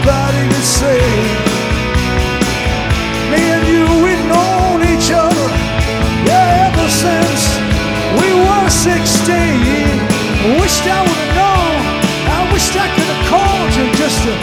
nobody could say. Me and you, we've known each other, yeah, ever since we were 16. Wished I would have known. I wished I could have called you just to